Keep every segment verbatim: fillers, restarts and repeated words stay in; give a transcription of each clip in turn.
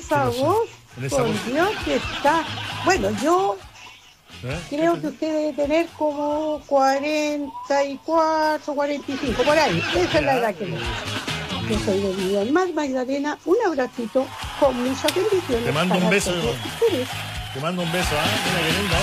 esa voz, por Dios que está. Bueno, yo ¿Eh? creo que usted debe tener como cuarenta y cuatro, cuarenta y cinco, por ahí. Esa es la edad que le Yo soy de Viña del Mar, Magdalena. Un abracito con muchas bendiciones. Te mando un beso. Te mando un beso, ¿ah? ¿eh? Mira qué lindo.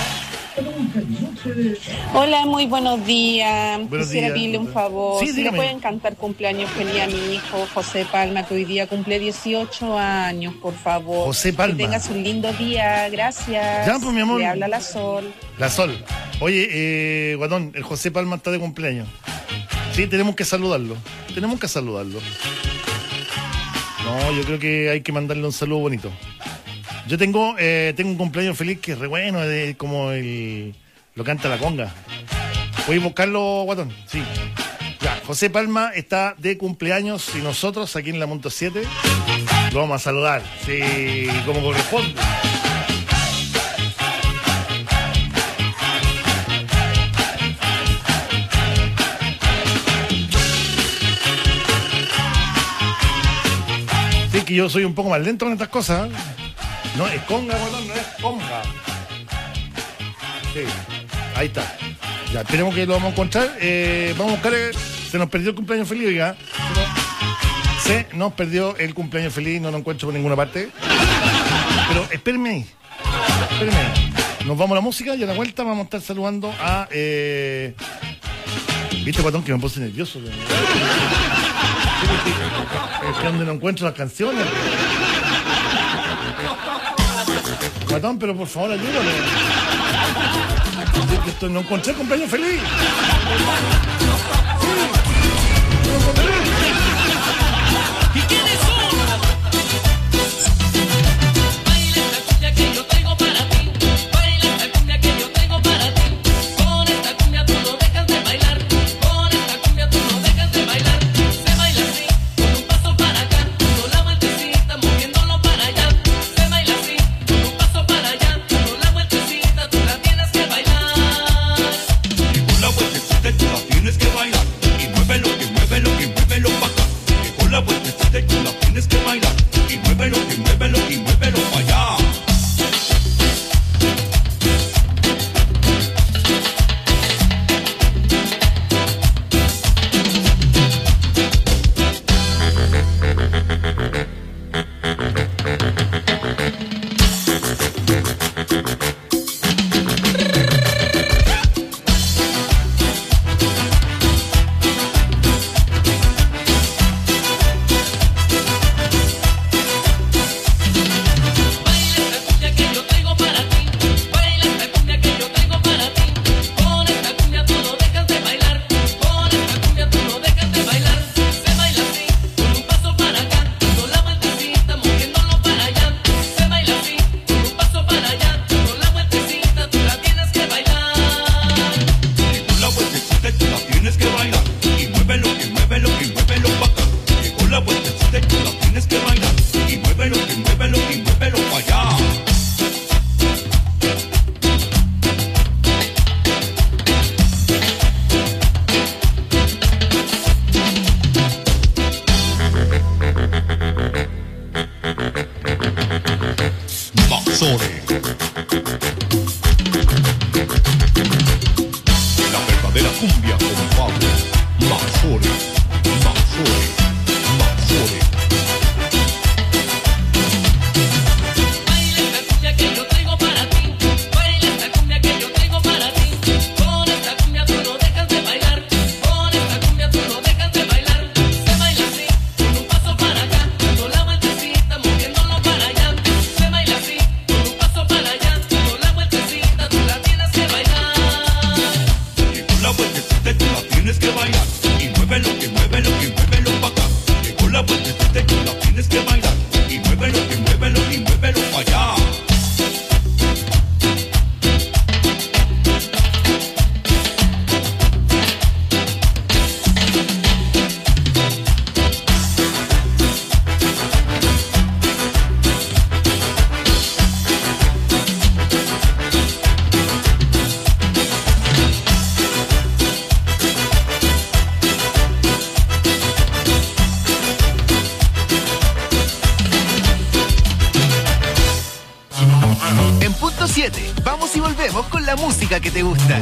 Hola, muy buenos días. Buenos Quisiera días. pedirle un favor. Sí, si dígame. le pueden cantar cumpleaños feliz a mi hijo José Palma, que hoy día cumple dieciocho años, por favor. José Palma. Que tengas un lindo día, gracias. Ya, pues, mi amor. Le habla la Sol. La Sol. Oye, eh, Guatón, el José Palma está de cumpleaños. Sí, tenemos que saludarlo. Tenemos que saludarlo. No, yo creo que hay que mandarle un saludo bonito. Yo tengo eh, tengo un cumpleaños feliz que es re bueno, es como el lo canta la conga. ¿Puedes buscarlo, Guatón? Sí. Ya, José Palma está de cumpleaños y nosotros aquí en la Monto siete lo vamos a saludar. Sí, como corresponde. Sí, que yo soy un poco más lento con estas cosas. No, es conga, Guatón, no es conga. Sí, ahí está. Ya, esperemos que lo vamos a encontrar. Eh, vamos a buscar. eh, se nos perdió el cumpleaños feliz, oiga. Se nos perdió el cumpleaños feliz, no lo encuentro por ninguna parte. Pero espérenme ahí. Espérenme ahí. Nos vamos a la música y a la vuelta vamos a estar saludando a. Eh... ¿Viste, Guatón, que me puse nervioso? Es que donde no encuentro las canciones. Guatón, pero por favor ayúdame. Esto, no encontré el cumpleaños feliz. Sí, no encontré. ¿Y quiénes son? Baila esta cumbia que yo traigo para ti. Baila esta cumbia que yo traigo para ti. Con esta cumbia tú no dejas de bailar. Con esta cumbia tú no dejas de bailar. Se baila así, con un paso para acá, dando la vueltecita, moviéndolo para allá. Se baila así, con un paso para allá, dando la vueltecita, tú la tienes que bailar. Y con la vueltecita tú la tienes que bailar. punto siete. Vamos y volvemos con la música que te gusta.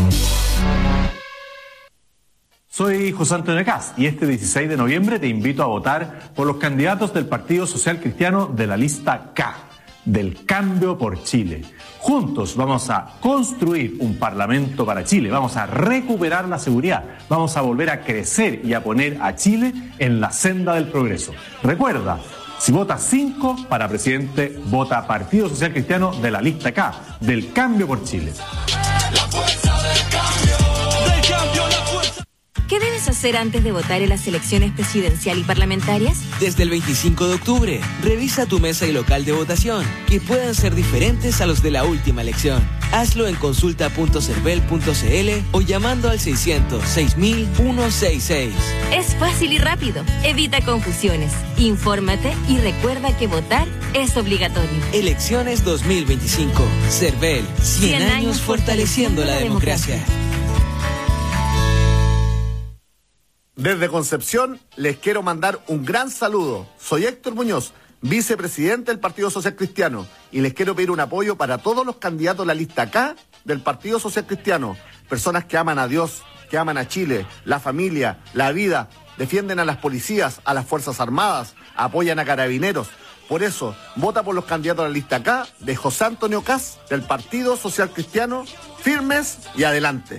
Soy José Antonio Caz y este dieciséis de noviembre te invito a votar por los candidatos del Partido Social Cristiano de la lista K, del Cambio por Chile. Juntos vamos a construir un parlamento para Chile, vamos a recuperar la seguridad, vamos a volver a crecer y a poner a Chile en la senda del progreso. Recuerda, si votas cinco para presidente, vota Partido Social Cristiano de la lista K, del Cambio por Chile. La fuerza del cambio, del cambio, la fuerza. ¿Qué debes hacer antes de votar en las elecciones presidencial y parlamentarias? Desde el veinticinco de octubre, revisa tu mesa y local de votación, que puedan ser diferentes a los de la última elección. Hazlo en consulta punto cervel punto cl o llamando al seiscientos seis mil ciento sesenta y seis. Es fácil y rápido. Evita confusiones. Infórmate y recuerda que votar es obligatorio. Elecciones dos mil veinticinco. Cervel, cien años fortaleciendo la democracia. Desde Concepción les quiero mandar un gran saludo. Soy Héctor Muñoz, vicepresidente del Partido Social Cristiano, y les quiero pedir un apoyo para todos los candidatos de la lista K del Partido Social Cristiano. Personas que aman a Dios, que aman a Chile, la familia, la vida, defienden a las policías, a las Fuerzas Armadas, apoyan a carabineros. Por eso, vota por los candidatos de la lista K de José Antonio Caz del Partido Social Cristiano, firmes y adelante.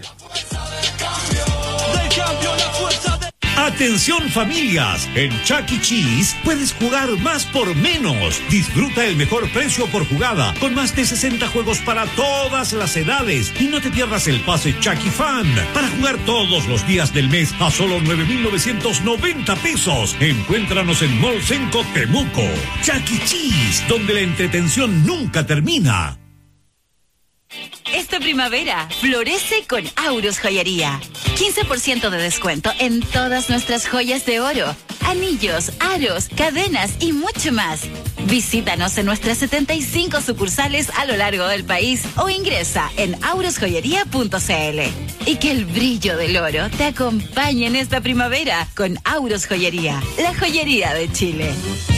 Atención familias, en Chuck E. Cheese puedes jugar más por menos. Disfruta el mejor precio por jugada, con más de sesenta juegos para todas las edades. Y no te pierdas el pase Chuck E. Fan, para jugar todos los días del mes a solo nueve mil novecientos noventa pesos. Encuéntranos en Mall Senco Temuco. Chuck E. Cheese, donde la entretención nunca termina. Esta primavera florece con Aurus Joyería. quince por ciento de descuento en todas nuestras joyas de oro, anillos, aros, cadenas y mucho más. Visítanos en nuestras setenta y cinco sucursales a lo largo del país o ingresa en aurus joyería punto cl. Y que el brillo del oro te acompañe en esta primavera con Aurus Joyería, la joyería de Chile.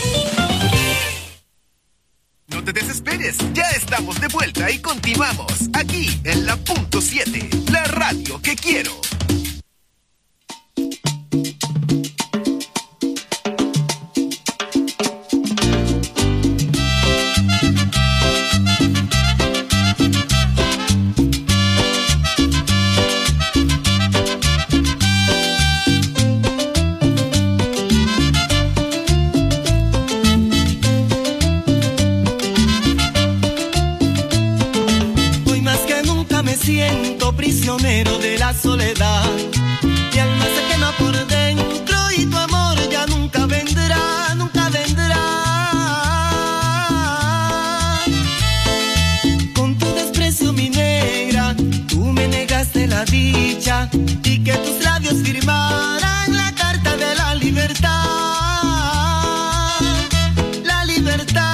No te desesperes, ya estamos de vuelta y continuamos aquí en la punto siete, la radio que quiero. Siento prisionero de la soledad. Mi alma se quema por dentro y tu amor ya nunca vendrá, nunca vendrá. Con tu desprecio, mi negra, tú me negaste la dicha y que tus labios firmaran la carta de la libertad. La libertad.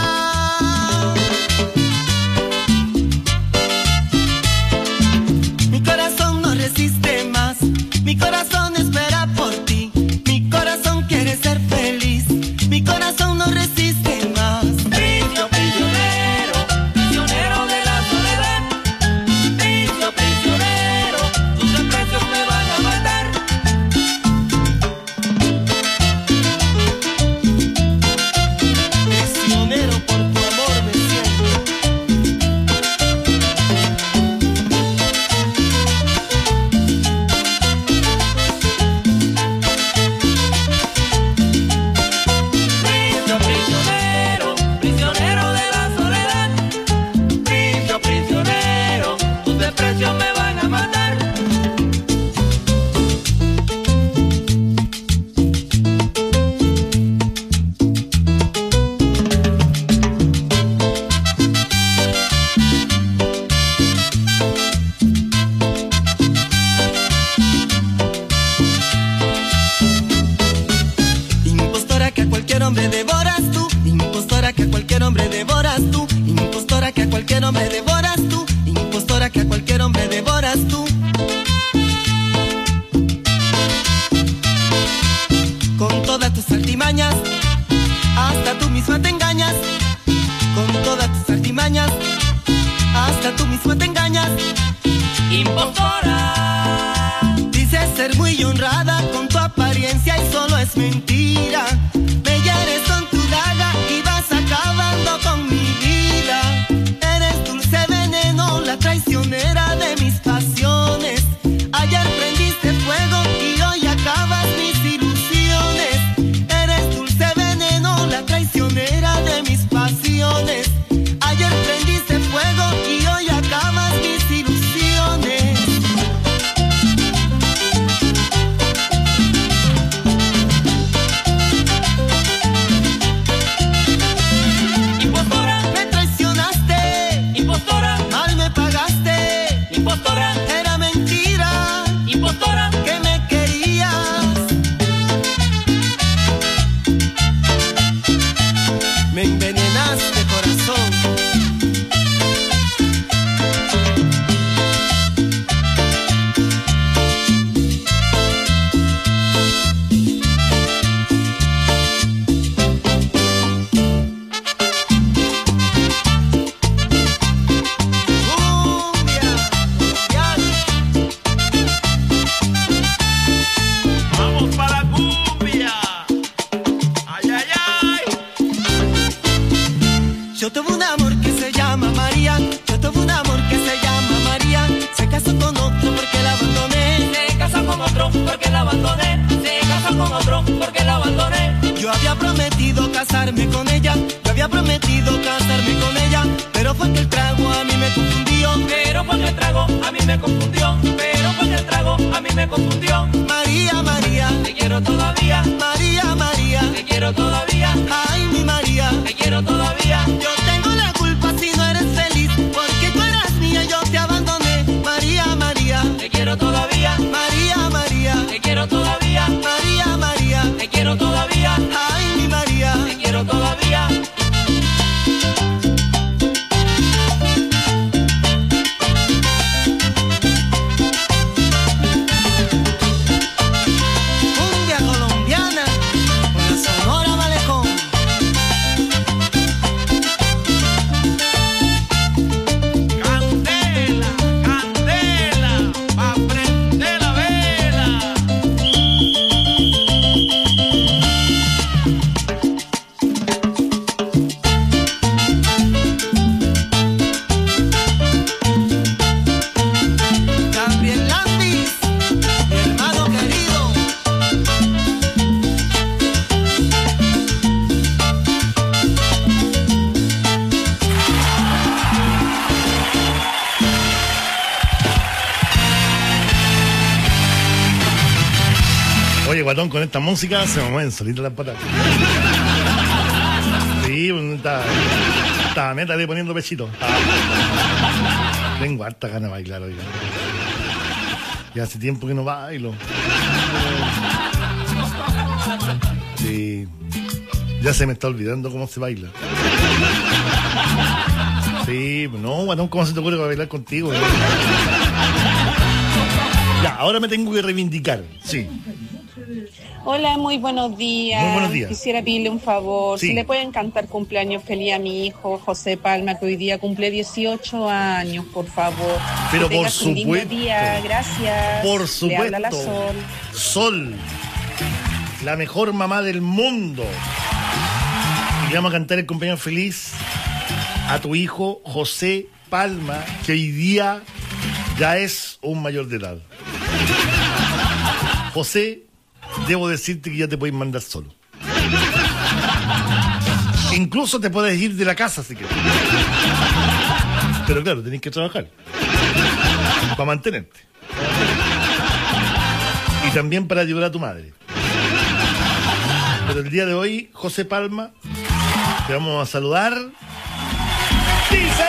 Mi corazón espera por ti, mi corazón quiere ser feliz, mi corazón no resiste más. Prisionero, prisionero, prisionero de la soledad. Prisionero, prisionero, tus desprecios me van a matar. Prisionero por tu amor me siento. Hombre devoras tú, impostora que a cualquier hombre devoras tú, impostora que a cualquier hombre devoras tú, impostora que a cualquier hombre devoras tú. Con todas tus artimañas, hasta tú misma te engañas. Con todas tus artimañas, hasta Yo tuve un amor que se llama María, yo tuve un amor que se llama María. Se casó con otro porque la abandoné. Se casó con otro porque la abandoné. Se casó con otro porque la abandoné. Yo había prometido casarme con ella, yo había prometido casarme con ella, pero fue que el trago a mí me confundió. Pero fue que el trago a mí me confundió. Pero fue que el trago a mí me confundió. María, María, te quiero todavía. María, María, te quiero todavía. Ay, mi María, te quiero todavía. Yo tengo la culpa si no eres feliz, porque tú eras mía y yo te abandoné. María, María, te quiero todavía. María, María, te quiero todavía. María, María, te quiero todavía. Ay, mi María, te quiero todavía. Cumbia colombiana con la Sonora Malecón. Candela, candela, pa' prender la vela. Gabriel Landis, mi hermano querido. Oye, guatón, con esta música se me mueven solitas las patas. Sí, pues, está, está neta de poniendo pechito. Está- Tengo harta ganas de bailar hoy. Ya hace tiempo que no bailo. Sí. Ya se me está olvidando cómo se baila. Sí, pues no, guatón, ¿cómo se te ocurre bailar contigo? Ya, ahora me tengo que reivindicar, sí. Hola, muy buenos días. Muy buenos días. Quisiera pedirle un favor. Sí. Si le pueden cantar cumpleaños feliz a mi hijo José Palma, que hoy día cumple dieciocho años, por favor. Pero Que por tengas un lindo supuesto. día. Gracias. Por Le supuesto. habla la Sol. Sol, la mejor mamá del mundo. Y le vamos a cantar el cumpleaños feliz a tu hijo José Palma, que hoy día ya es un mayor de edad. José, debo decirte que ya te puedes mandar solo. Incluso te puedes ir de la casa si quieres. Pero claro, tenés que trabajar para mantenerte. Y también para ayudar a tu madre. Pero el día de hoy, José Palma, te vamos a saludar. ¡Dice!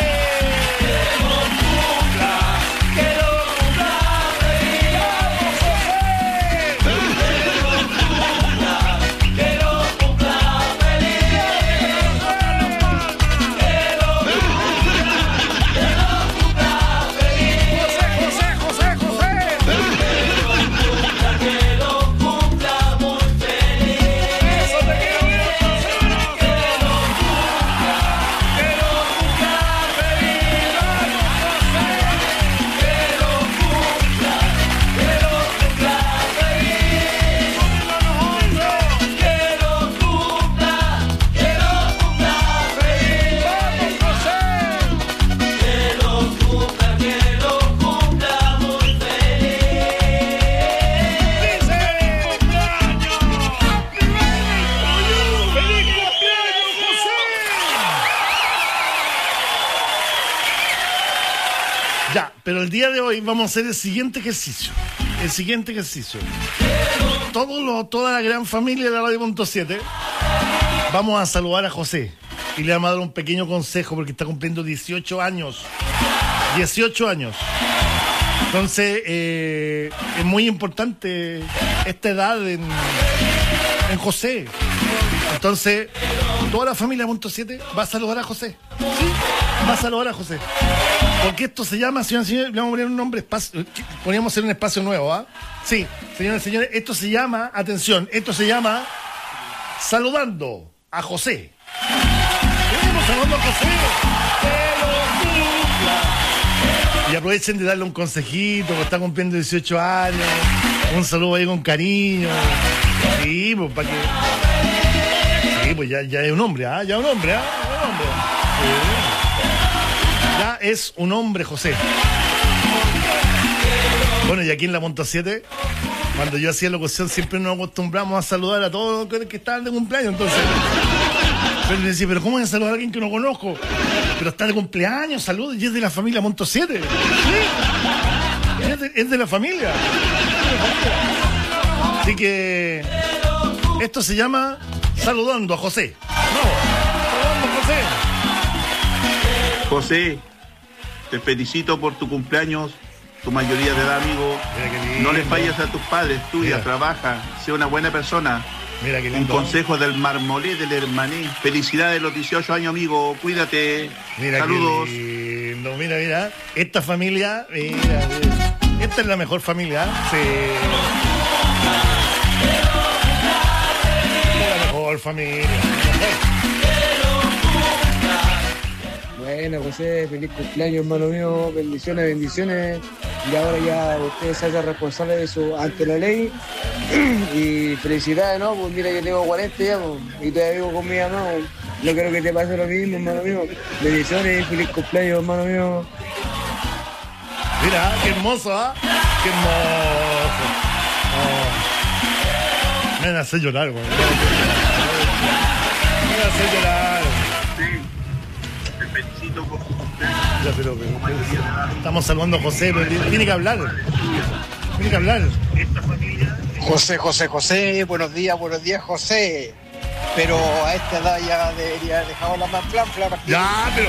Ya, pero el día de hoy vamos a hacer el siguiente ejercicio. El siguiente ejercicio. Todos los, toda la gran familia de la Radio Punto siete vamos a saludar a José. Y le vamos a dar un pequeño consejo porque está cumpliendo dieciocho años. dieciocho años. Entonces, eh, es muy importante esta edad en, en José. Entonces, toda la familia Punto siete va a saludar a José. ¿Sí? Va a saludar a José. Porque esto se llama, señoras y señores, le vamos a poner un nombre, espacio, podríamos hacer un espacio nuevo, ¿ah? Sí, señoras y señores, esto se llama, atención, esto se llama Saludando a José. Estamos saludando a José. Y aprovechen de darle un consejito, porque está cumpliendo dieciocho años. Un saludo ahí con cariño. Sí, pues para que... Sí, pues ya, ya es un hombre, ¿ah? Ya es un hombre, ¿ah? hombre. Sí. Ya es un hombre, José. Bueno, y aquí en la Punto siete, cuando yo hacía locución, siempre nos acostumbramos a saludar a todos los que estaban de cumpleaños, entonces... Pero le decía, ¿pero cómo voy a saludar a alguien que no conozco? Pero está de cumpleaños, saludos, y es de la familia Punto siete. ¿Sí? Es de, es de la familia. Así que... esto se llama Saludando a José. No, saludando a José. José, te felicito por tu cumpleaños, tu mayoría de edad, amigo. No le falles a tus padres, estudia, Mira. trabaja, sea una buena persona. Mira qué Un lindo. consejo del marmolé del hermané. Felicidades de los dieciocho años, amigo. Cuídate. Mira Saludos. Qué lindo. Mira, mira. Esta familia, mira, mira. Esta es la mejor familia. Sí. La mejor familia. Bueno, José, feliz cumpleaños, hermano mío. Bendiciones, bendiciones. Y ahora ya usted se hace responsable de su ante la ley. Y felicidades, ¿no? Pues mira, yo tengo cuarenta ya, pues, y todavía vivo con mi mamá. Pues. No quiero que te pase lo mismo, hermano mío. Bendiciones, feliz cumpleaños, hermano mío. Mira, qué hermoso, ¿ah? ¿eh? Qué hermoso. Oh. Me hace llorar, güey. Me hace llorar. Sí. Te felicito por tu cumpleaños. Ya, pero, pero, pero, estamos saludando a José, pero tiene que hablar. Tiene que hablar. Esta familia. José, José, José, buenos días, buenos días, José. Pero a esta edad ya debería haber dejado la más flanfla. Ya, pero...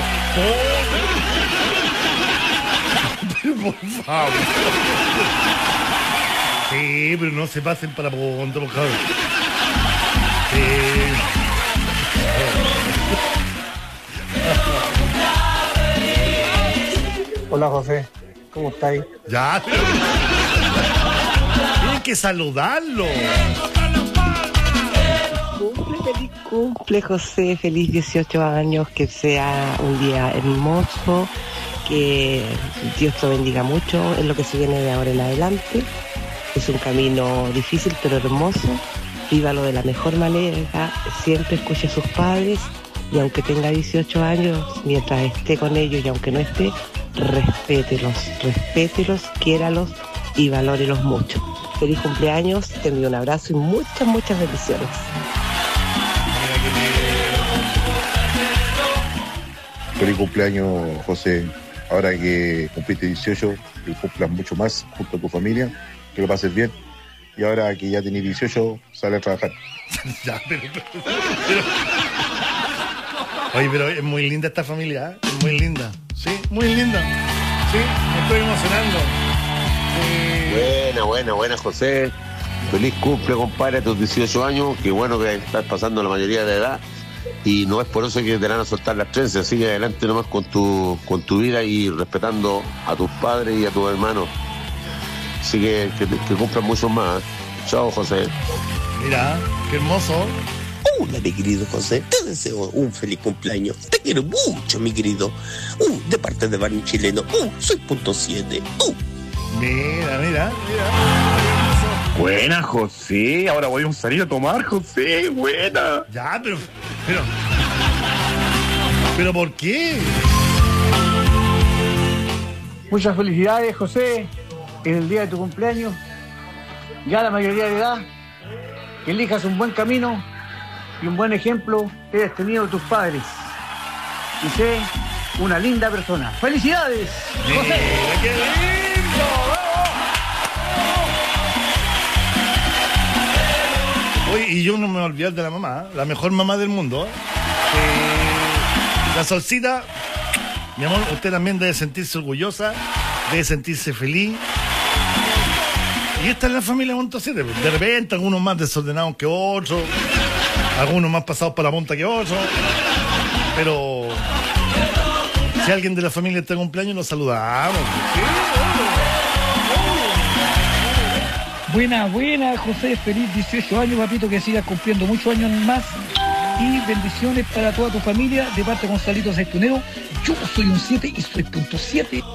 Pero por favor. Sí, pero no se pasen para pronto, por favor. Sí. Hola, José. ¿Cómo estáis? Ya, pero... Tienen que saludarlo. Cumple, feliz cumple, José. Feliz dieciocho años. Que sea un día hermoso. Que Dios te bendiga mucho en lo que se viene de ahora en adelante. Es un camino difícil pero hermoso. Vívalo de la mejor manera. Siempre escuche a sus padres. Y aunque tenga dieciocho años, mientras esté con ellos y aunque no esté, respételos, respételos, quiéralos y valórelos mucho. Feliz cumpleaños, te envío un abrazo y muchas, muchas bendiciones. Feliz cumpleaños, José. Ahora que cumpliste dieciocho, que cumplas mucho más junto a tu familia, que lo pases bien. Y ahora que ya tenés dieciocho, sale a trabajar. Ya, pero, pero, pero... Oye, pero es muy linda esta familia, ¿eh? Es muy linda. Sí, muy linda. Sí, me estoy emocionando. Eh... Buena, buena, buena, José. Feliz cumple, compadre, a tus dieciocho años. Qué bueno que estás pasando la mayoría de edad. Y no es por eso que te van a soltar las trenzas. Sigue adelante nomás con tu, con tu vida y respetando a tus padres y a tus hermanos. Así que que, que cumplan mucho más. Chao, José. Mira, qué hermoso. Hola, mi querido José, te deseo un feliz cumpleaños. Te quiero mucho, mi querido. Uh, de parte de Barney Chileno. Uh, soy punto siete. Uh. Mira, mira, mira. Buena, José. Ahora voy a salir a tomar, José. Buena. Ya, pero... Pero... ¿Pero por qué? Muchas felicidades, José. En el día de tu cumpleaños. Ya la mayoría de edad. Que elijas un buen camino y un buen ejemplo que hayas tenido de tus padres. Y sé una linda persona. ¡Felicidades, José! ¡Qué lindo! Oye, y yo no me voy a olvidar de la mamá, la mejor mamá del mundo. Eh, la Solcita, mi amor, usted también debe sentirse orgullosa, debe sentirse feliz. Y esta es la familia Punto siete. De repente, algunos más desordenados que otros, algunos más pasados para la punta que otros. Pero si alguien de la familia está de cumpleaños, nos saludamos. ¿Sí? Buena, buena, José. Feliz dieciocho años, papito, que sigas cumpliendo muchos años más. Y bendiciones para toda tu familia. De parte de Gonzalito Aceitunero. Yo soy un siete y soy punto siete.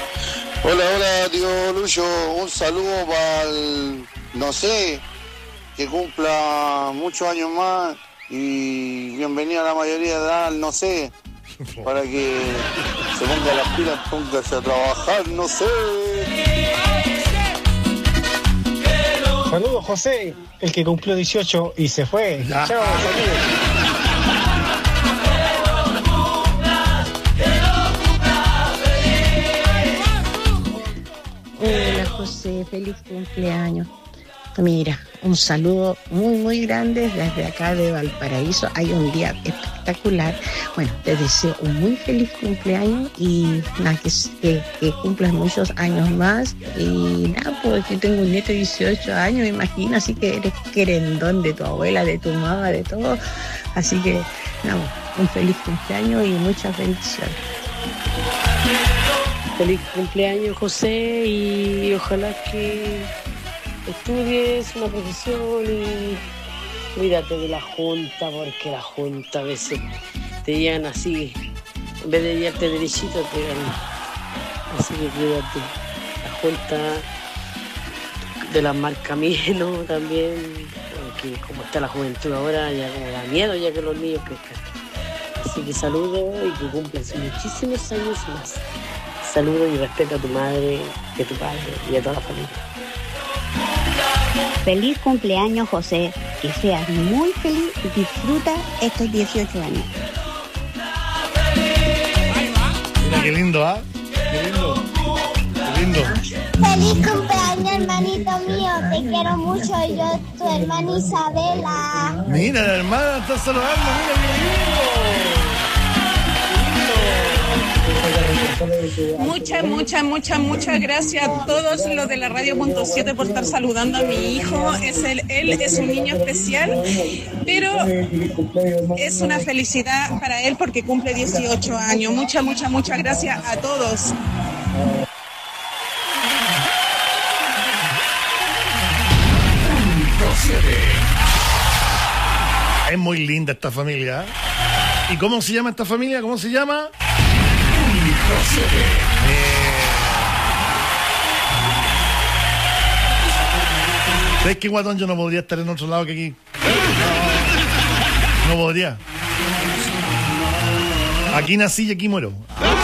Hola, hola, tío Lucho. Un saludo para el, no sé, que cumpla muchos años más y bienvenida a la mayoría de edad, no sé, para que se ponga las pilas, póngase a trabajar, no sé. Saludos, José, el que cumplió dieciocho y se fue. Ya. Chao, saludos. Hola José, feliz cumpleaños. Mira, un saludo muy muy grande desde acá de Valparaíso. Hay un día espectacular. Bueno, te deseo un muy feliz cumpleaños y nada, que, que, que cumplas muchos años más. Y nada, pues yo tengo un nieto de dieciocho años, imagina, así que eres querendón de tu abuela, de tu mamá, de todo. Así que nada, un feliz cumpleaños y muchas bendiciones. Feliz cumpleaños, José, y ojalá que estudies una profesión y cuídate de la junta, porque la junta a veces te llevan así, en vez de llevarte derechito, te llevan. Así que cuídate. La junta de las marcas menos también, porque como está la juventud ahora, ya como da miedo ya que los niños crezcan. Así que saludo y que cumplas muchísimos años más. Saludo y respeto a tu madre, a tu padre y a toda la familia. Feliz cumpleaños, José. Que seas muy feliz y disfruta estos dieciocho años. Mira qué lindo, ¿ah? ¿eh? Qué lindo. Qué lindo. Feliz cumpleaños, hermanito mío. Te quiero mucho. Y yo, tu hermana Isabela. Mira, la hermana está saludando. Mira qué lindo. Muchas, muchas, muchas, muchas gracias a todos los de la Radio Punto siete por estar saludando a mi hijo. Es el, él es un niño especial, pero es una felicidad para él porque cumple dieciocho años. Muchas, muchas, muchas gracias a todos. Es muy linda esta familia. ¿Y cómo se llama esta familia? ¿Cómo se llama? Eh... ¿Sabes qué, guatón? Yo no podría estar en otro lado que aquí. No, no podría. Aquí nací y aquí muero.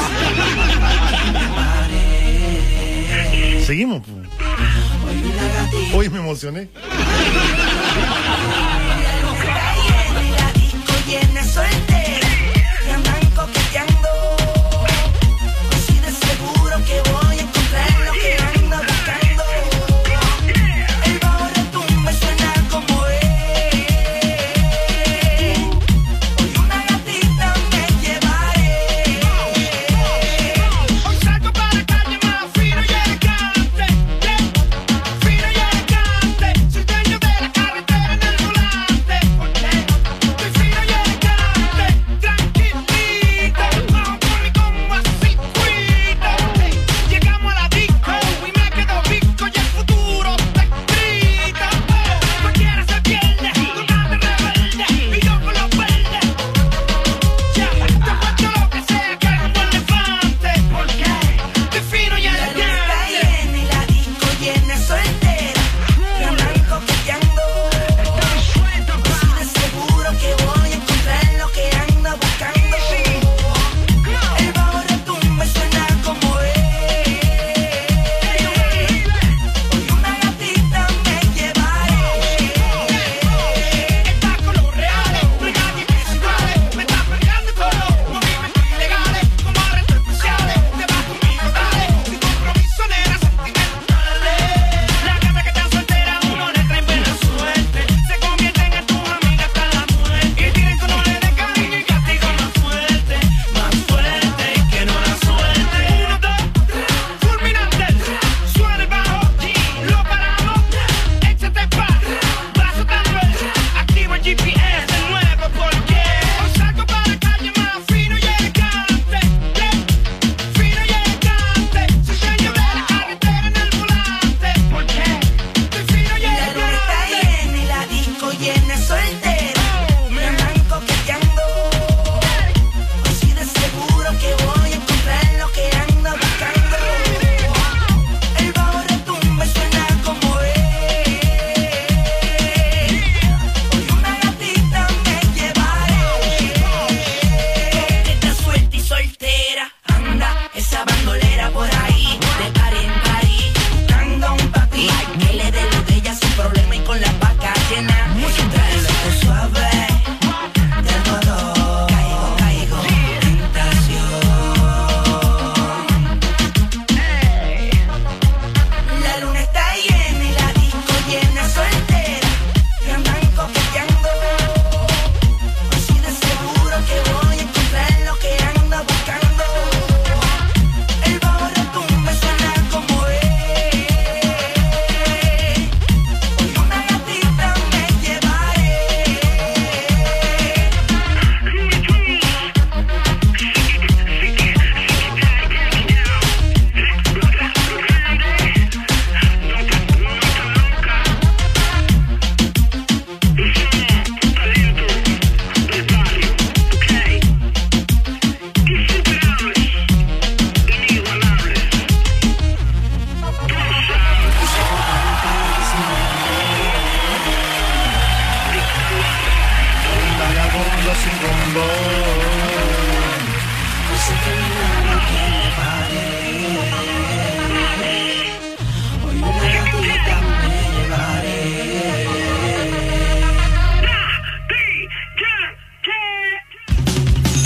Seguimos. Hoy me emocioné. Que voy a encontrar lo que ando buscando. El bajo retumba y suena como es. Hoy una gatita me llevaré. Hoy salgo para la calle más fino y elegante, fino y elegante. Soy dueño de la carretera en el volante.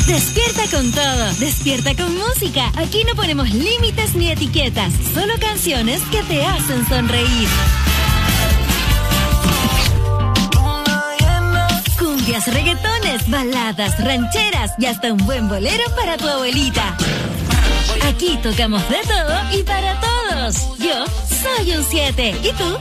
Despierta con todo, despierta con música. Aquí no ponemos límites ni etiquetas, solo canciones que te hacen sonreír. Cumbias, reggaetones, baladas, rancheras y hasta un buen bolero para tu abuelita. Aquí tocamos de todo y para todos. Yo soy un siete. ¿Y tú?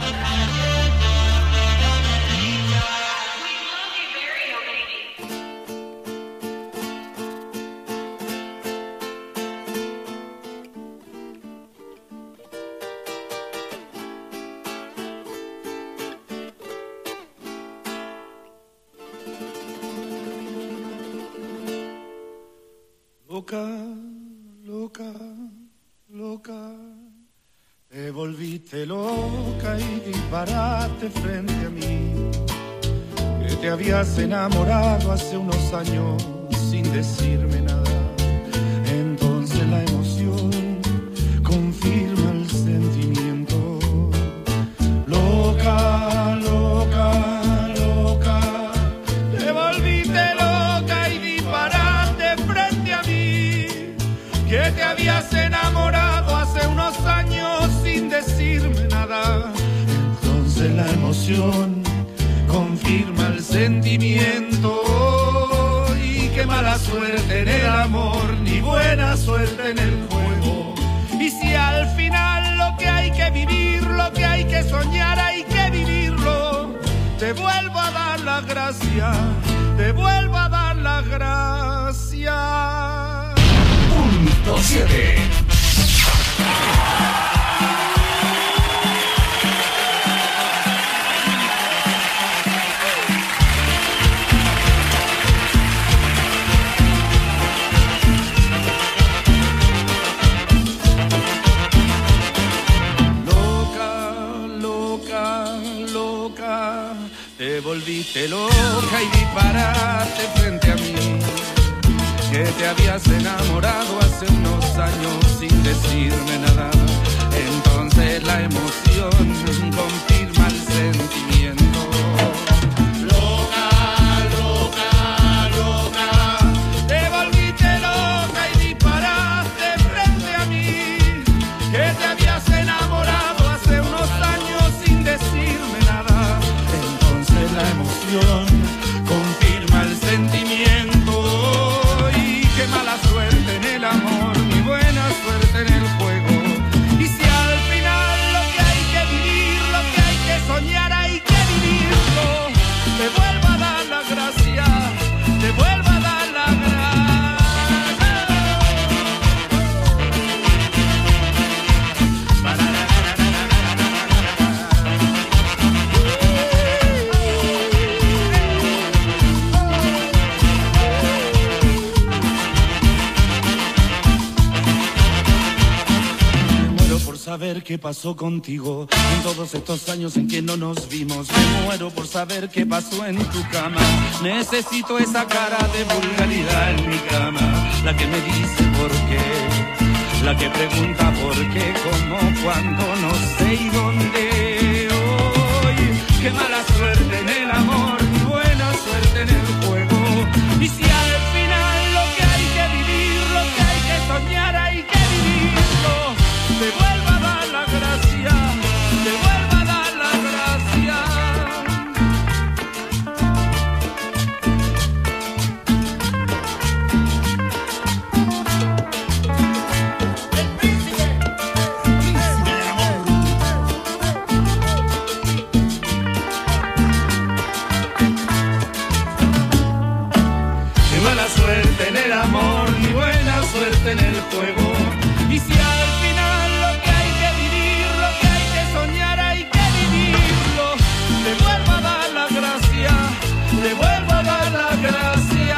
Loca, loca, loca, te volviste loca y disparaste frente a mí, que te habías enamorado hace unos años sin decirme nada. Entonces la emoción confirma el sentimiento. Loca, loca, loca, te volviste loca y disparaste frente a mí, que te habías enamorado hace unos años sin decirme nada. Entonces la emoción confirma el sentimiento. Y qué mala suerte en el amor, ni buena suerte en el juego. Y si al final lo que hay que vivir, lo que hay que soñar, hay que vivirlo, te vuelvo a dar las gracias, te vuelvo a dar las gracias. Punto siete. Te volviste loca y disparaste frente a mí, que te habías enamorado hace unos años sin decirme nada. Entonces la emoción confirma el sentimiento. Loca, loca, loca, te volviste loca y disparaste frente a mí, que te habías enamorado hace unos años sin decirme nada. La emoción confirma el sentimiento. Y qué mala suerte en el amor, ni buena suerte en el juego. Y si al final lo que hay que vivir, lo que hay que soñar, hay que vivirlo, te vuelvo a dar la gracia, te vuelvo a dar la saber qué pasó contigo en todos estos años en que no nos vimos. Me muero por saber qué pasó en tu cama. Necesito esa cara de vulgaridad en mi cama, la que me dice por qué, la que pregunta por qué, cómo, cuándo, no sé y dónde. Hoy, qué mala suerte en el amor, buena suerte en el juego. Y si al final lo que hay que vivir, lo que hay que soñar, hay que vivirlo, te vuelvo a dar la gracia, te vuelvo a dar la gracia. El príncipe, el príncipe del amor. Qué mala suerte en el amor, ni buena suerte en el juego. Y si al final lo que hay que vivir, lo que hay que soñar, hay que vivirlo, te vuelvo a dar la gracia, te vuelvo a dar la gracia.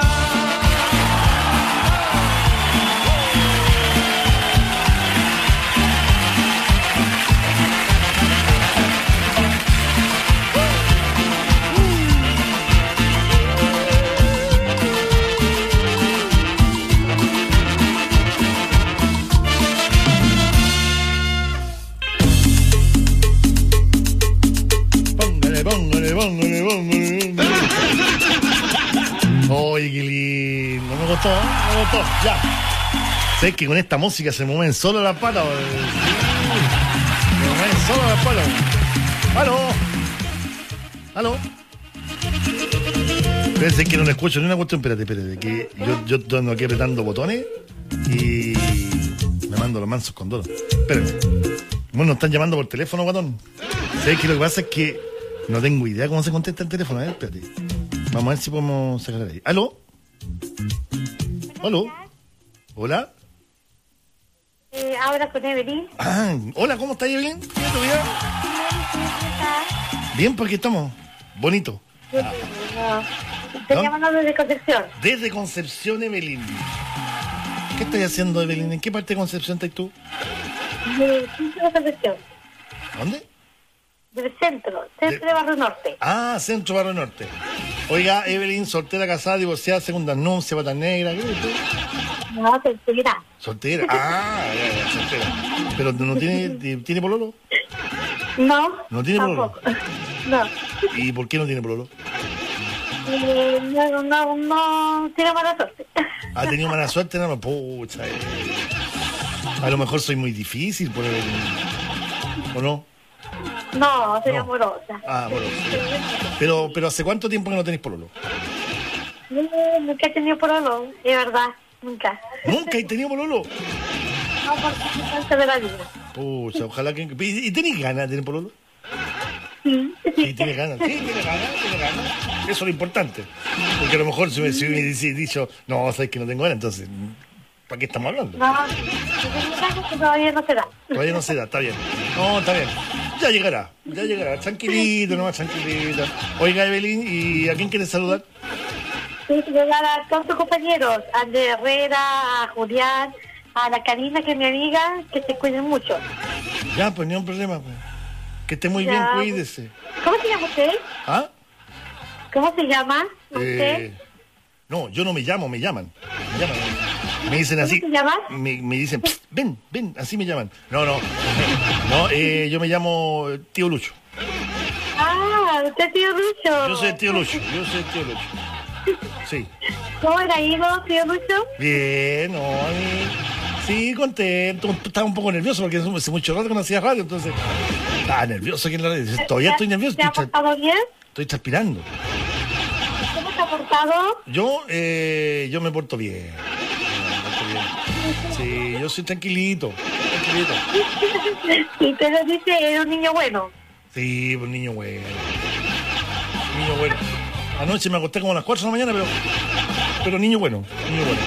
Oye, qué lindo. no me gustó, no me gustó, ya. ¿Sabes que con esta música se mueven solo las patas? Se mueven solo las patas. ¡Aló! ¿Aló? Pensé que no le escucho ni una cuestión. Espérate, espérate, que yo, yo ando aquí apretando botones y me mando los mansos con dolor. Espérate. Bueno, nos están llamando por teléfono, guatón. ¿Sabes que lo que pasa es que no tengo idea cómo se contesta el teléfono? A ver, espérate. Vamos a ver si podemos sacar ahí. ¿Aló? ¿Aló? ¿Hola? Eh, ahora con Evelyn. Ah, hola, ¿cómo estás, Evelyn? ¿Cómo te vida? Bien, porque estamos. Bonito. Ah. Estoy llamando desde Concepción. Desde Concepción, Evelyn. ¿Qué estás haciendo, Evelyn? ¿En qué parte de Concepción estás tú? Del centro de Concepción. ¿Dónde? Del centro, centro de, de Barrio Norte. Ah, centro Barrio Norte. Oiga, Evelyn, soltera, casada, divorciada, segunda anuncia, pata negra. ¿Qué es esto? No, soltera. Soltera, ah, ya, ya, soltera. ¿Pero no tiene, tiene pololo? No. ¿No tiene pololo? No. ¿Y por qué no tiene pololo? Eh, no, no, no, tiene mala suerte. ¿Ha tenido mala suerte? No, pucha. Eh. A lo mejor soy muy difícil, por el... ¿o no? No, soy No. amorosa. Ah, amorosa. Pero, pero ¿hace cuánto tiempo que no tenéis pololo? No, nunca he tenido pololo, es verdad, nunca. ¿Nunca he tenido pololo? No, por circunstancias de la vida. Pucha, ojalá que... ¿Y, y tenéis ganas de tener pololo? Sí. Sí, tiene ganas, sí, tiene ganas, tiene ganas. Eso es lo importante. Porque a lo mejor si me, si me hubiese dicho, no, sabes que no tengo ganas, entonces, ¿para qué estamos hablando? No, tengo ganas que todavía no se da. Todavía no se da, está bien. No, está bien. Ya llegará, ya llegará. Tranquilito, nomás, tranquilito. Oiga, Evelyn, ¿y a quién quieres saludar? Sí, llegar a todos tus compañeros, a Andrés Herrera, a Julián, a la Karina, que es mi amiga, que se cuiden mucho. Ya, pues ni un problema, pues. Que esté muy Ya. bien, cuídese. ¿Cómo se llama usted? ¿Ah? ¿Cómo se llama usted? Eh, no, yo no me llamo, me llaman. Me llaman. Me dicen así. ¿Cómo se llama? Me, me dicen, "Psst, ven, ven, así me llaman. No, no. No, eh, yo me llamo Tío Lucho. Ah, usted es tío Lucho. Yo soy el Tío Lucho, yo soy el Tío Lucho. Sí. ¿Cómo era ido, tío Lucho? Bien, no, eh, sí, contento. Estaba un poco nervioso porque hace mucho rato que no hacía radio, entonces estaba nervioso aquí en la radio. Todavía estoy nervioso. ¿Te ha Estoy, tra- portado bien? estoy transpirando. ¿Cómo te ha portado? Yo, eh, yo me porto bien. Me porto bien. Sí, yo soy tranquilito. Tranquilito. Y te lo dice, era un niño bueno. Sí, un niño bueno. Niño bueno. Anoche me acosté como a las cuatro de la mañana, pero. Pero niño bueno. Niño bueno.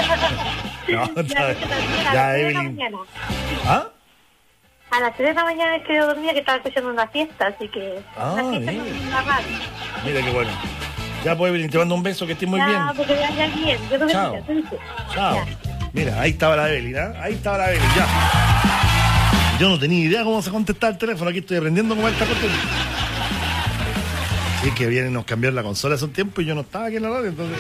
No, está bien. Ya, Evelyn. ¿Ah? A las tres de la mañana es que yo dormía, que estaba escuchando una fiesta, así que... Ah, una fiesta mira. en la radio. Mira qué bueno. Ya, pues, Evelyn, te mando un beso, que estés muy ya, bien. porque vaya bien. Yo no Chao. bendiga, ¿sí? Chao. Mira, ahí estaba la Evelyn, ¿ah? Ahí estaba la Evelyn, ya. Yo no tenía idea cómo se contestaba el teléfono, aquí estoy aprendiendo cómo está contestando. Sí, que vienen, nos cambiaron la consola hace un tiempo y yo no estaba aquí en la radio, entonces...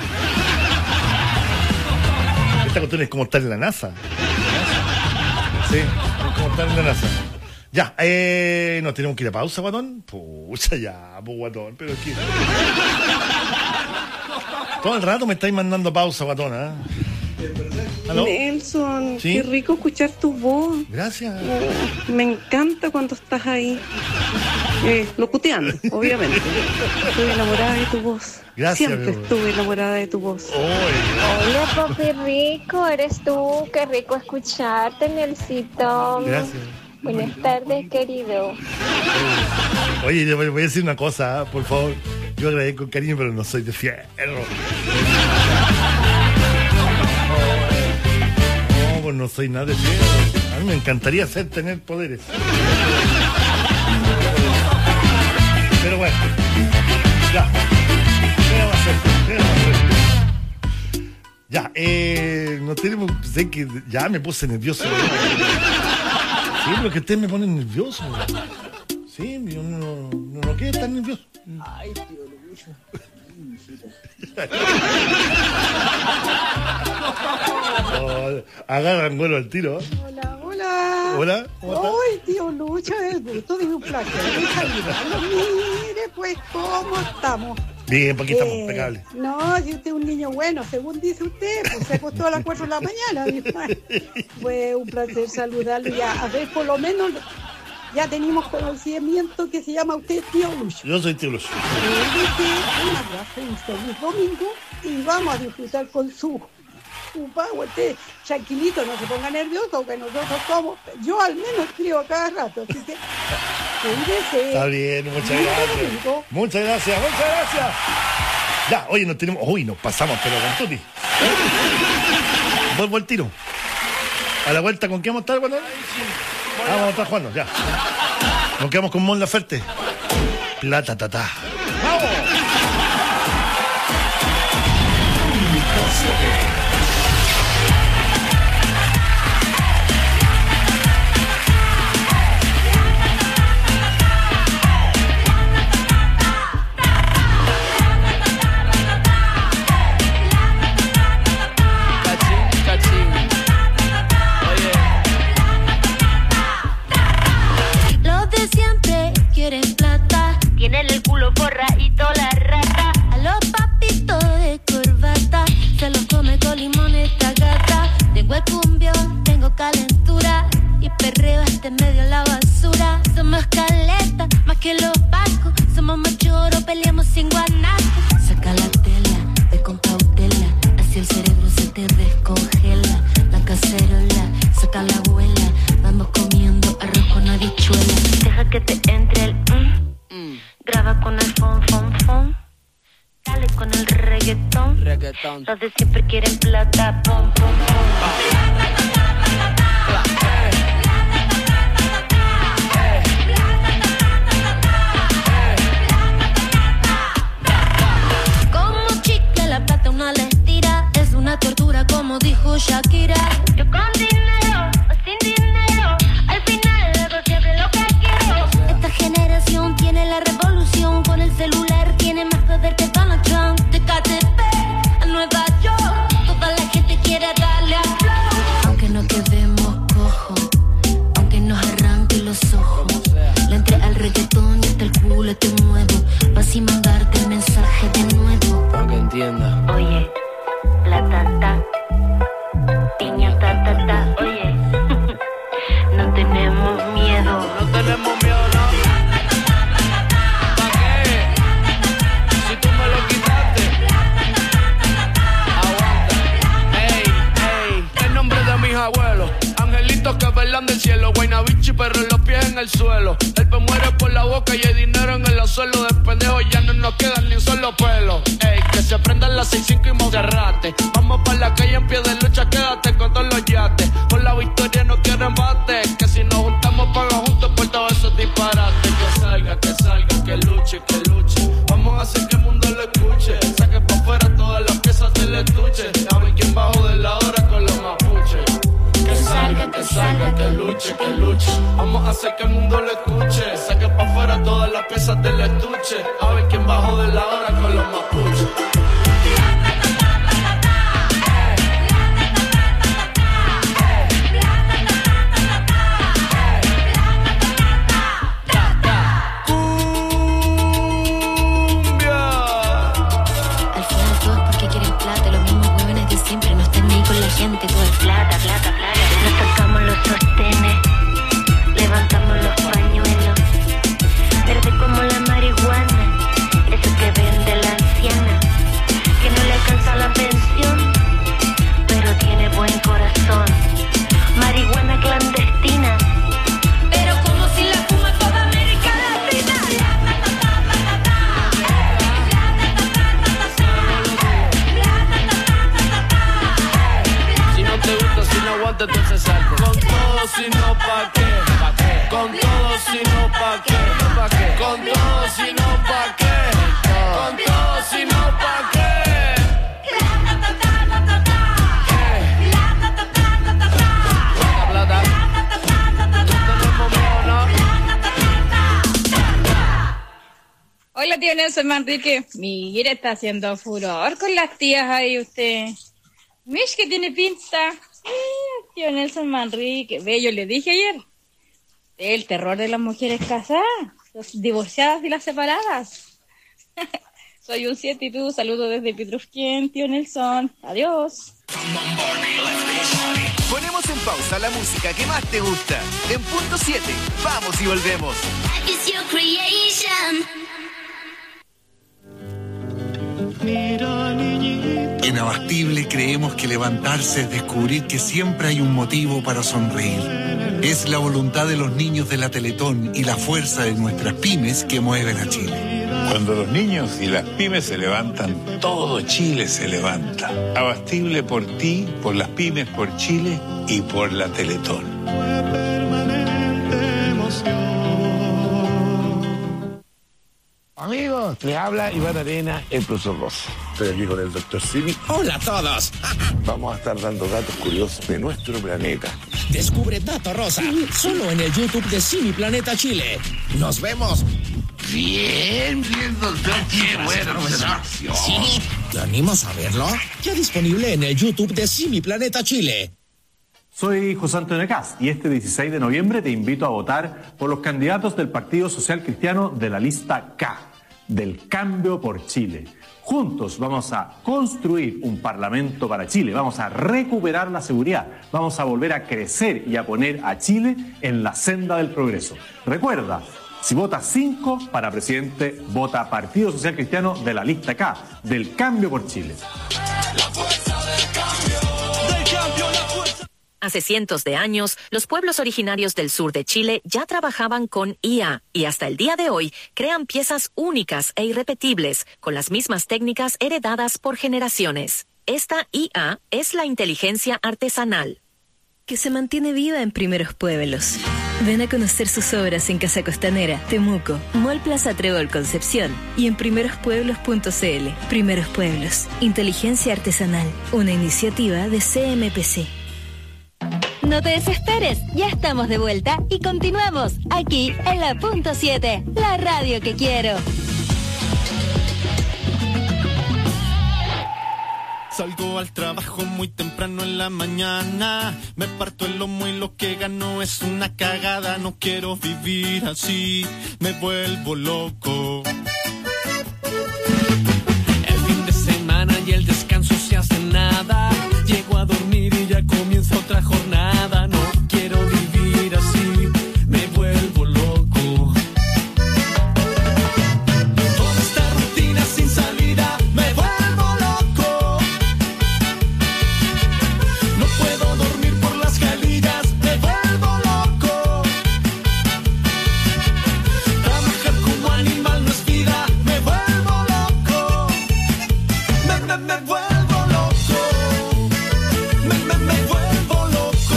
Esta cuestión es como estar en la NASA. Sí, es como estar en la NASA. Ya, eh, nos tenemos que ir a pausa, guatón. Pucha, ya, pues, guatón, pero es que... Todo el rato me estáis mandando pausa, guatón, ¿ah? ¿Aló? Nelson, ¿Sí? qué rico escuchar tu voz. Gracias. Oh, me encanta cuando estás ahí, eh, locuteando, obviamente. Estoy enamorada de tu voz. Gracias, Siempre mi amor. estuve enamorada de tu voz. Hola, papi rico, eres tú, qué rico escucharte, Nelsito. Gracias. Buenas tardes, querido. Oye, yo voy voy a decir una cosa, ¿ah? Por favor. Yo agradezco con cariño, pero no soy de fierro. No, pues no soy nada de fierro. A mí me encantaría ser, tener poderes. Pero bueno, ya. ¿Qué vamos a hacer? ¿Qué vamos a hacer? Ya, eh, no tenemos, sé que ya me puse nervioso. Sí, pero que ustedes me ponen nervioso. Sí, yo no, no, no quiero estar nervioso. Ay, tío Lucho. Oh, agarran vuelo al tiro. ¿Eh? Hola, hola. Hola, ¿cómo estás? Ay, tío Lucho, es gusto de un placer de saludarlo. Mire, pues, ¿cómo estamos? Bien, pues aquí estamos, Eh, impecable. No, si usted es un niño bueno, según dice usted, pues se acostó a las cuatro de la mañana. mi hermano. Fue un placer saludarlo ya. A ver, por lo menos ya tenemos conocimiento que se llama usted Tío Lucho. Yo soy Tío Lucho. Un abrazo, un feliz domingo y vamos a disfrutar con su su pago. Usted tranquilito, no se ponga nervioso, que nosotros somos, yo al menos escribo a cada rato, así que cuídese. Está bien, muchas gracias. Muchas gracias, muchas gracias. Ya, oye, nos tenemos, uy, nos pasamos, pero con tutti. Vuelvo al tiro. A la vuelta, ¿con qué vamos a estar, bueno? Ah, vamos a estar jugando, ya. Nos quedamos con Mon Laferte. Plata, tata. ¡Vamos! Los de siempre quieren plata, tienen el culo forradito la rata. A los papitos de corbata se los come con limón esta gata. Tengo el cumbión, tengo calentura y perreo hasta en medio de la basura. Somos caleta, más que los pacos, somos machoros, peleamos sin guanaco. Saca la tela, ve con cautela, así el cerebro se te descongela. La cacerola, saca la abuela, vamos comiendo arroz con habichuela. Deja que te entre el mm, graba con el fon, fon, fon. Dale con el reggaetón, reggaetón. Los de siempre quieren plata, pom, pom, pom. Como chicle la plata una le estira, es una tortura como dijo Shakira. Yo con dinero o sin dinero, al final hago siempre lo que quiero. Esta generación tiene la revolución, con el celular tiene más poder que Donald Trump. De K T P a Nueva York, toda la gente quiere darle a flow. Aunque no quedemos cojos, aunque nos arranquen los ojos, le entré al reggaetón y hasta el culo te muevo, pa' así mandarte el mensaje de nuevo. Para que entienda. Oye, la tata, piña ta ta ta, oye, no tenemos miedo. No tenemos miedo, no. ¿Pa' qué? Si tú me lo quitaste. Aguanta. Ey, ey. El nombre de mis abuelos. Angelitos que velan del cielo. Guaynabichi, pero los pies en el suelo. El pe muere por la boca y hay dinero en el suelo. De pendejos ya no nos quedan ni un solo pelo. Ey, que se prendan las seis cinco y Monserrate. Vamos pa' la calle en pie de lucha, quédate con todos los yates. Por la victoria no quiero embate, que si nos juntamos paga juntos por todos esos disparates. Que salga, que salga, que luche, que luche. Vamos a hacer que el mundo lo escuche. Saque pa' afuera todas las piezas del estuche. A ver quién bajó de la hora con los mapuches. Que salga, que salga, que luche, que luche. Vamos a hacer que el mundo lo escuche. Saque pa' afuera todas las piezas del estuche. A ver quién bajó de la hora con los mapuches. Al final todo es porque quieren plata, los mismos huevones de siempre no están ni con la gente. Todo es plata, plata, plata. Nos tocamos los sostenes, levantamos los pañuelos, verde como la marihuana, eso que vende la anciana, que no le alcanza la pensión, pero tiene buen corazón. Marihuana clandestina, pero como si la fuma toda América Latina. Si no te gusta, si no aguanta, entonces salte. Con todo, si no, ¿pa' qué? Con todo, si no, ¿pa' qué? Con todo, si no, ¿pa' qué? Con todo, si no, ¿pa' qué? Plata, plata. No tenemos miedo, ¿no? Hola, tío Nelson Manrique. Mira, está haciendo furor con las tías ahí usted. Mish, que tiene pinta. Mira, tío Nelson Manrique. Ve, yo le dije ayer. El terror de las mujeres casadas, las divorciadas y las separadas. Soy un siete y tú, saludo desde Pitrufquén, tío Nelson. Adiós. Ponemos en pausa la música que más te gusta. En punto siete, vamos y volvemos. En Abastible creemos que levantarse es descubrir que siempre hay un motivo para sonreír. Es la voluntad de los niños de la Teletón y la fuerza de nuestras pymes que mueven a Chile. Cuando los niños y las pymes se levantan, todo Chile se levanta. Abastible por ti, por las pymes, por Chile y por la Teletón. Amigos, les habla Iván Arena, el profesor Rosa. Estoy aquí con el doctor Simi. Hola a todos. Vamos a estar dando datos curiosos de nuestro planeta. Descubre Dato Rosa, solo en el YouTube de Simi Planeta Chile. Nos vemos. Bien, bien, doctor. Qué buena observación. ¿Sí? ¿Te animas a verlo? Ya disponible en el YouTube de Simi Planeta Chile. Soy José Antonio Caz y este dieciséis de noviembre te invito a votar por los candidatos del Partido Social Cristiano de la lista K, del Cambio por Chile. Juntos vamos a construir un parlamento para Chile, vamos a recuperar la seguridad, vamos a volver a crecer y a poner a Chile en la senda del progreso. Recuerda, si votas cinco para presidente, vota Partido Social Cristiano de la lista K, del Cambio por Chile. Hace cientos de años, los pueblos originarios del sur de Chile ya trabajaban con I A y hasta el día de hoy crean piezas únicas e irrepetibles con las mismas técnicas heredadas por generaciones. Esta I A es la inteligencia artesanal, que se mantiene viva en primeros pueblos. Ven a conocer sus obras en Casa Costanera, Temuco, Mall Plaza Trébol Concepción y en primeros pueblos punto c l. Primeros Pueblos, inteligencia artesanal, una iniciativa de C M P C. No te desesperes, ya estamos de vuelta y continuamos aquí en la punto siete, la radio que quiero. Salgo al trabajo muy temprano en la mañana, me parto el lomo y lo que gano es una cagada. No quiero vivir así, me vuelvo loco. El fin de semana y el descanso se hace nada, llego a dormir y ya comienza otra jornada. No quiero vivir así, me vuelvo loco. Toda esta rutina sin salida, me vuelvo loco. No puedo dormir por las calillas, me vuelvo loco. Trabajar como animal no es vida, me vuelvo loco. Me, me, me vuelvo loco. Me, me, me vuelvo loco.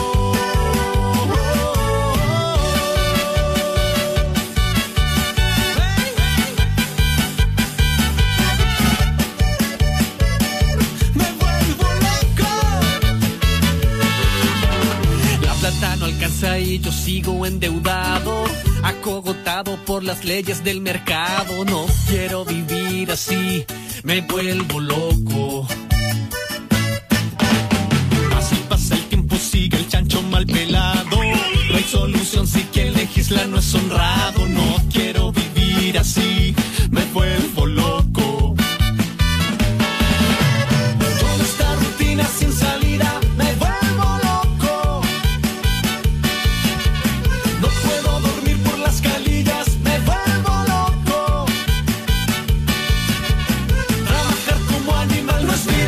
Me vuelvo loco. La plata no alcanza y yo sigo endeudado, acogotado por las leyes del mercado. No quiero vivir así, me vuelvo loco. Así pasa el tiempo, sigue el chancho mal pelado. No hay solución si quien legisla no es honrado. No quiero vivir así, me vuelvo loco. Toda esta rutina sin salida, me vuelvo loco. No puedo dormir por las calillas, me vuelvo loco. Trabajar como animal no es vida.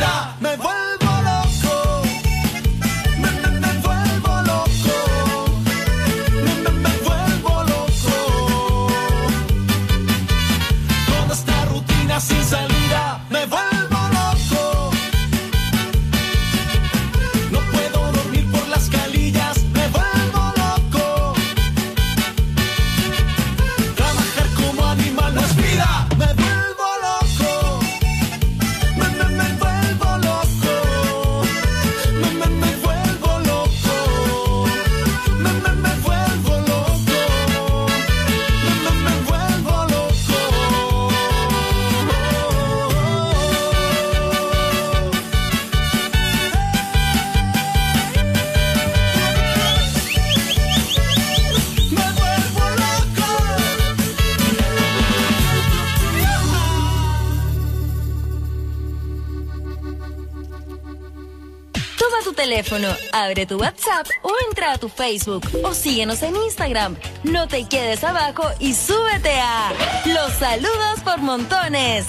Toma tu teléfono, abre tu WhatsApp o entra a tu Facebook o síguenos en Instagram. No te quedes abajo y súbete a Los Saludos por Montones.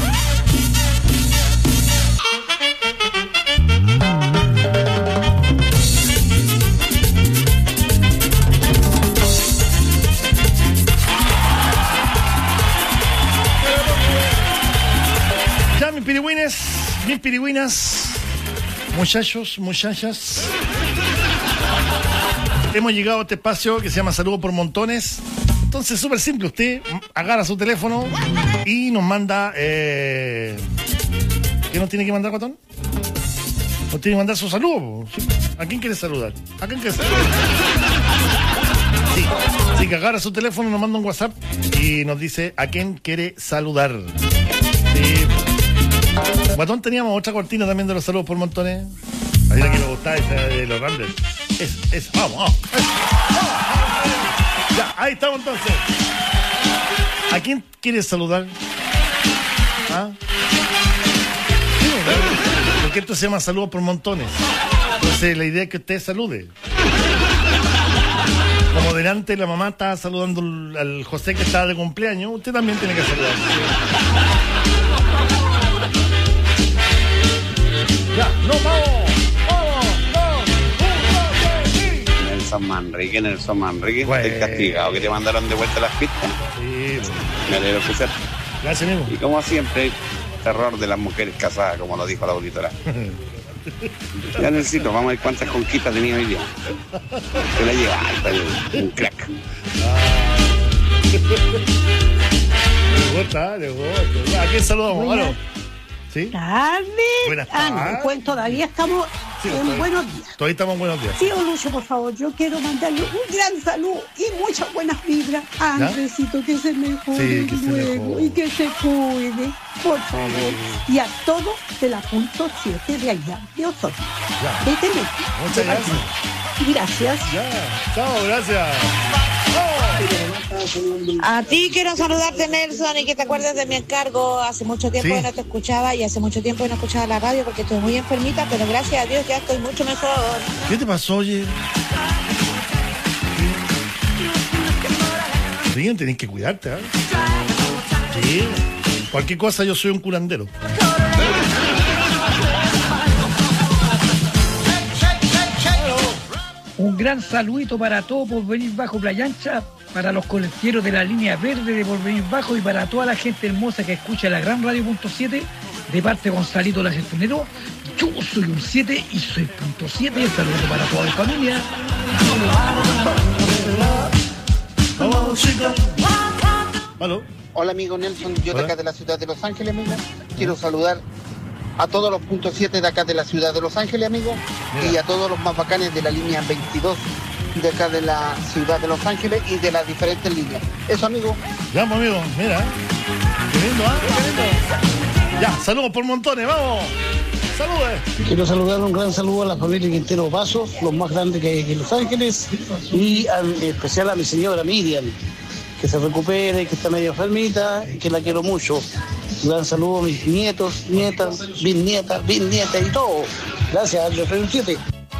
Ya, mis pirigüines, mis pirigüinas, muchachos, muchachas, hemos llegado a este espacio que se llama Saludos por Montones. Entonces, súper simple, usted agarra su teléfono y nos manda... Eh... ¿Qué nos tiene que mandar, Guatón? Nos tiene que mandar su saludo. ¿A quién quiere saludar? ¿A quién quiere saludar? Sí, sí, que agarra su teléfono, nos manda un WhatsApp y nos dice a quién quiere saludar. Sí. Guatón, teníamos otra cortina también de los saludos por montones. Ahí la que me gustaba, esa de los Ramblers. Es, es, vamos, vamos. Ya, ahí estamos entonces. ¿A quién quieres saludar? ¿Ah? Sí, ¿no? Porque esto se llama saludos por montones. Entonces la idea es que usted salude. Como delante la mamá estaba saludando al José que estaba de cumpleaños, usted también tiene que saludar. Ya, no, vamos, vamos, vamos, Nelson Manrique, Nelson Manrique, bueno. El castigado que te mandaron de vuelta a las pistas. Sí, me alegro escuchar. Gracias, amigo. Y como siempre, terror de las mujeres casadas, como lo dijo la auditora. Ya, Nelsito, vamos a ver cuántas conquistas tenía hoy día. Se la lleva, un crack. Le gusta, le gusta. ¿A quién saludamos? Buenas ¿Aló? ¿Sí? tardes. Buenas Ah, no, tardes. pues todavía estamos Sí, en todavía- buenos días. Todavía estamos en buenos días. Sí, Lucho, por favor, yo quiero mandarle un gran saludo y muchas buenas vibras a ¿Ya? Andresito, que se mejore Sí, que se luego mejore. y que se cuide, por favor. Y a todos de la punto siete de allá, de Osorno. Ya. De Temuco. Muchas gracias. Gracias. Ya, chao, gracias. A ti quiero saludarte, Nelson, y que te acuerdes de mi encargo. Hace mucho tiempo Sí. que no te escuchaba y hace mucho tiempo que no escuchaba la radio porque estoy muy enfermita, pero gracias a Dios ya estoy mucho mejor. ¿Qué te pasó, oye? Sí, tenés que cuidarte, ¿eh? Sí. Cualquier cosa, yo soy un curandero. Un gran saludito para todo Porvenir Bajo Playa Ancha, para los colectiveros de la línea verde de Porvenir Bajo y para toda la gente hermosa que escucha la gran radio punto siete, de parte de Gonzalito La Gestionero. Yo soy un siete y soy punto siete. Un saludo para toda mi familia. ¿Aló? Hola, amigo Nelson, yo de Hola. acá de la ciudad de Los Ángeles, amigo. Quiero saludar a todos los puntos siete de acá de la ciudad de Los Ángeles, amigo, Mira. y a todos los más bacanes de la línea veintidós de acá de la ciudad de Los Ángeles y de las diferentes líneas. Eso, amigo. Ya, pues, amigo, mira. Qué lindo, ¿ah? Qué lindo. Ya, saludos por montones, vamos. Saludos. Quiero saludar un gran saludo a la familia Quintero Pasos, los más grandes que hay aquí en Los Ángeles, y en especial a mi señora Miriam, que se recupere, que está medio enfermita, y que la quiero mucho. Un gran saludo a mis nietos, nietas, bisnietas, bisnietas y todo. Gracias, yo soy un siete.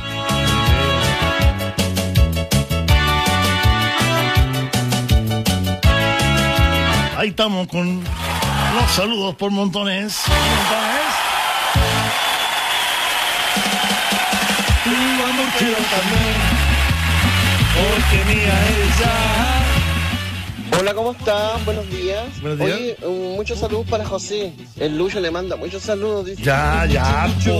Ahí estamos con los saludos por montones. Montones. Tu amor quiero también, porque mía eres ya. Hola, ¿cómo están? Buenos días. Buenos días. Oye, um, muchos saludos para José. El Lucho le manda muchos saludos. Dice. Ya, ya, po.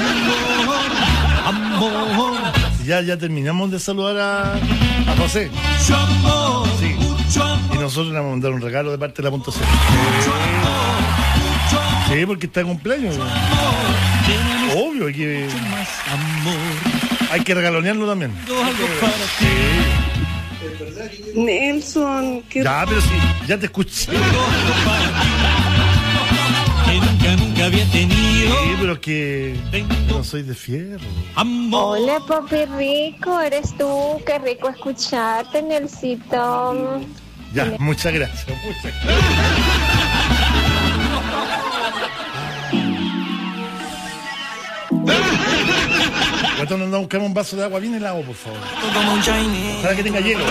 Ya, ya terminamos de saludar a, a José. Sí. Y nosotros le vamos a mandar un regalo de parte de la punto C. Sí, porque está de cumpleaños. Obvio, hay que. Hay que regalonearlo también. Nelson, que Ya, pero sí, ya te escuché. Nunca, nunca había tenido. Sí, pero que no soy de fierro. Hola, papi rico, eres tú, qué rico escucharte, Nelsito. Ya, muchas gracias. Muchas gracias. Guatón, anda a buscar un vaso de agua bien helado, por favor. Ojalá que tenga hielo.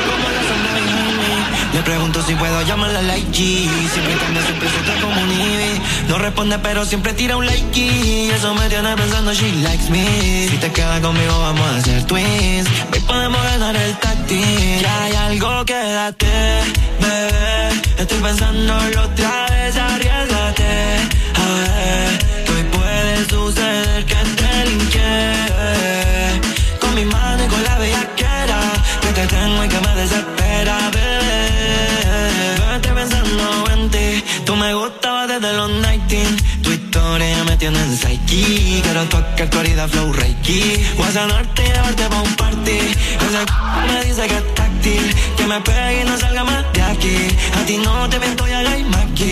Le pregunto si puedo llamarla like G. Siempre cambia, siempre se trae como un Ivy. No responde pero siempre tira un like y eso me tiene pensando she likes me. Si te quedas conmigo vamos a hacer twins. Hoy podemos ganar el táctil. Ya hay algo, quédate, bebé. Estoy pensándolo otra vez, arriesgate. A ver, que hoy puede suceder que te linche. Con mi mano y con la bellaquera que te tengo y que me desespera, bebé. Estoy pensando en ti. Tú me gustabas desde los nineteen. Tu historia me tiene en psyche. Quiero tocar tu herida flow reiki. Voy a sanarte y llevarte pa' un party. Ese me dice que es táctil. Que me pegue y no salga más de aquí. A ti no te miento y hagáis aquí.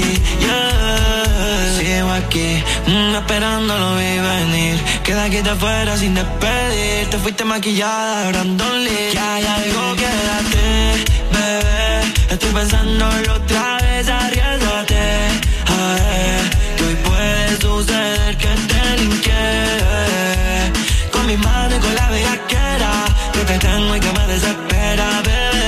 Yeah. Sigo aquí, mm, esperando lo vi venir. Que de aquí te fuera sin despedir. Te fuiste maquillada, Brandon Lee. Que hay algo, quédate, bebé. Estoy pensándolo otra vez, arriesgate. A ver, que hoy puede suceder que te linche. Con mi mano y con la bellaquera que te tengo y que me desespera,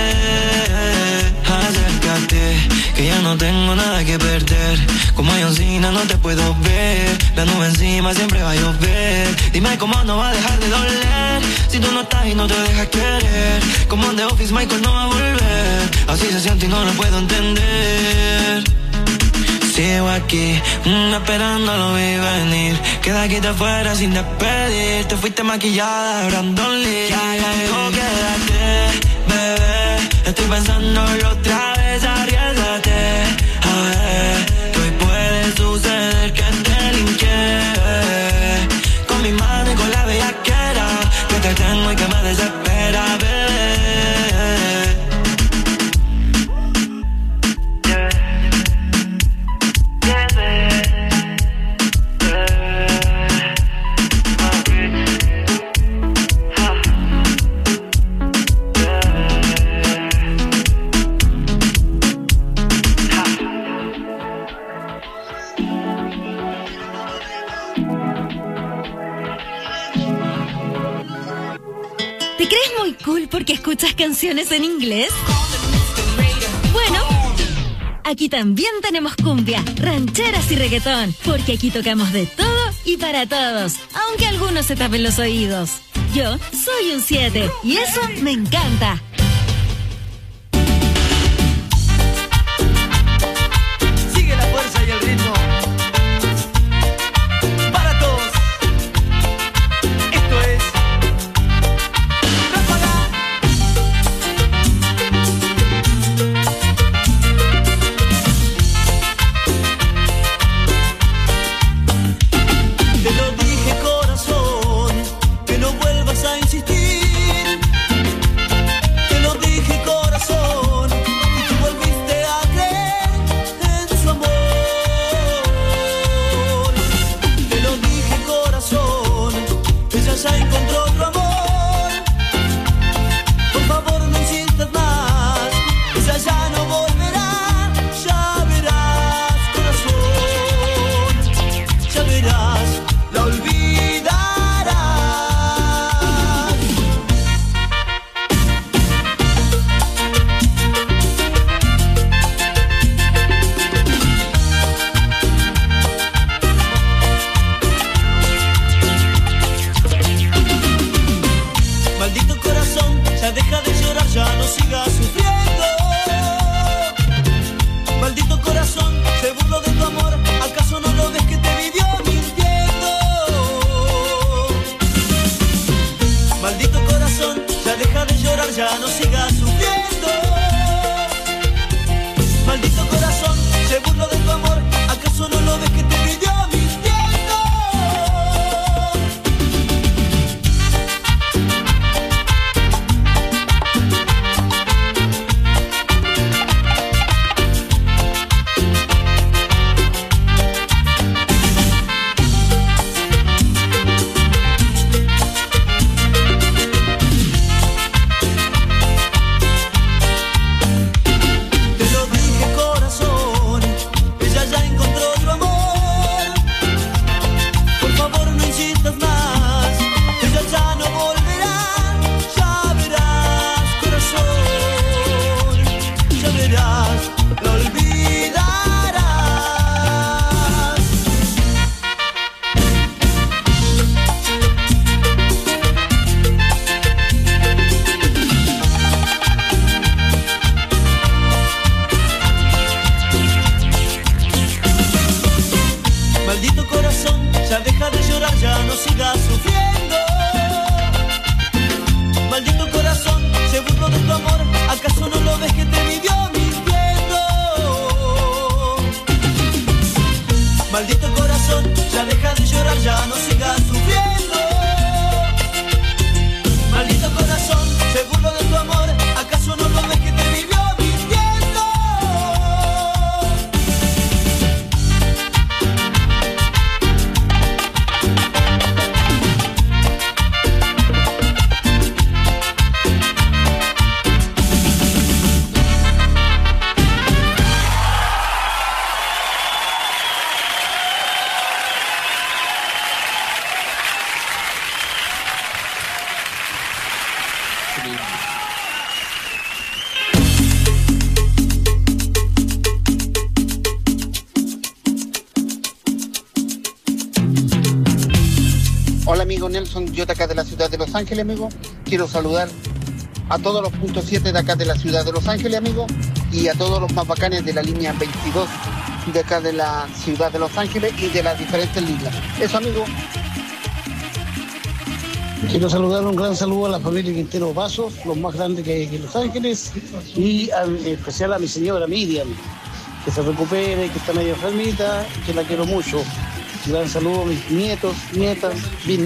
bebé. Acércate, que ya no tengo nada que perder. Como Johncina no te puedo ver. La nube encima siempre va a llover. Dime cómo no va a dejar de doler si tú no estás y no te dejas querer. Como en The Office Michael no va a volver. Así se siente y no lo puedo entender. Sigo aquí, mm, esperando lo vi venir. Que de aquí te fuera sin despedir. Te fuiste maquillada, Brandon Lee. Ya hay algo, quédate, bebé. Estoy pensándolo otra vez, arriesgate. A ver, que hoy puede suceder que te linche. Con mi mano y con la bellaquera que te tengo y que me desespera, bebé. ¿Te crees muy cool porque escuchas canciones en inglés? Bueno, aquí también tenemos cumbia, rancheras y reggaetón, porque aquí tocamos de todo y para todos, aunque algunos se tapen los oídos. Yo soy un siete y eso me encanta. Sigue la fuerza y el ritmo. Para todos. Esto es te lo dije, corazón, que no vuelvas a insistir. Te lo dije, corazón, y tú volviste a creer en su amor. Te lo dije, corazón, ella ya encontró otro amor. Por favor, no insistas más, ella ya no volverá. Ya verás, corazón, ya verás. La olvidarás. Maldito corazón, ya deja de llorar, ya no sigas sufriendo. Maldito corazón, se burló de tu amor, ¿acaso no lo ves que te vivió mintiendo? Maldito corazón, ya deja de llorar, ya no sigas sufriendo. Maldito corazón, se burló de tu amor, ¿acaso no lo ves que te vivió mintiendo? amigo Nelson, yo de acá de la ciudad de Los Ángeles, amigo. Quiero saludar a todos los puntos siete de acá de la ciudad de Los Ángeles, amigo, y a todos los más bacanes de la línea veintidós de acá de la ciudad de Los Ángeles y de las diferentes líneas. Eso, amigo. Quiero saludar un gran saludo a la familia Quintero Vasos, los más grandes que hay en Los Ángeles, y en especial a mi señora Miriam, que se recupere, que está medio enfermita, que la quiero mucho. Un gran saludo a mis nietos, nietas,